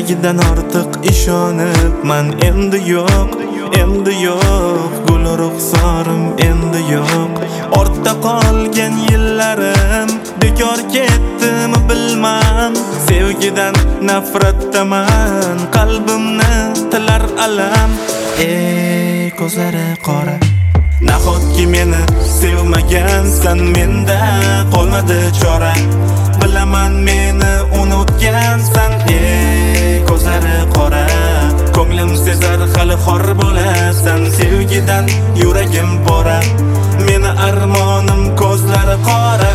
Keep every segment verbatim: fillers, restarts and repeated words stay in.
keragidan ortiq ishonibman. Endi yo'q, endi yo'q, gul ruxsorim endi yo'q. Ortda qolgan yillarim bekor ketdimi bilmam. Sevgidan nafratdaman, qalbimni tilar alam. Ey ko'zlari qora, nahotki meni sevmagansan, menda qolmadi chora. Bilaman meni unutgansan. Ey ko'zlari qora, ko'nglim sezar hali xor bo'lasan. Sevgidan yuragim pora, meni armonim ko'zlari qora.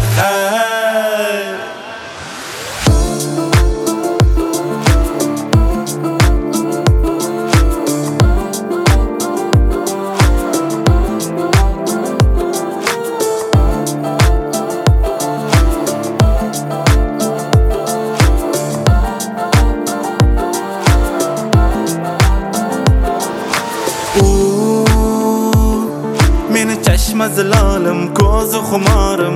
Meni chashma zilolim, ko'zi xumorim.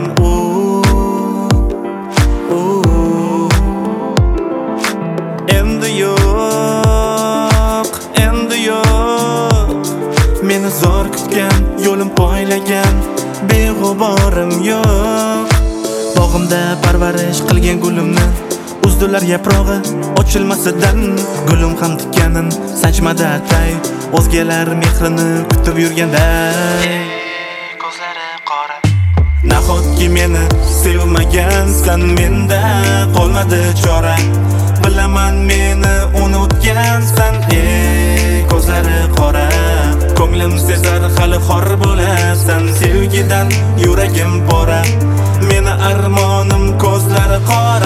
Endi yo'q, endi yo'q, meni zo'r kutgan, yo'lim poylagan beg'uborim yo'q. Bog'imda parvarish qilgan gulimni uzdilar yaprog'i ochilmasidan. Gulim ham tikkanin sanchmadi atay, o'zgalar mehrini kutib yurganda. Ko'zlari qora, nahotki meni sevmagansan, menda qolmadi chora. Bilaman meni unutgansan. Ey ko'zlari qora, ko'nglim sezar hali xor bo'lasan. Sevgidan yuragim pora, meni armonim ko'zlari qora.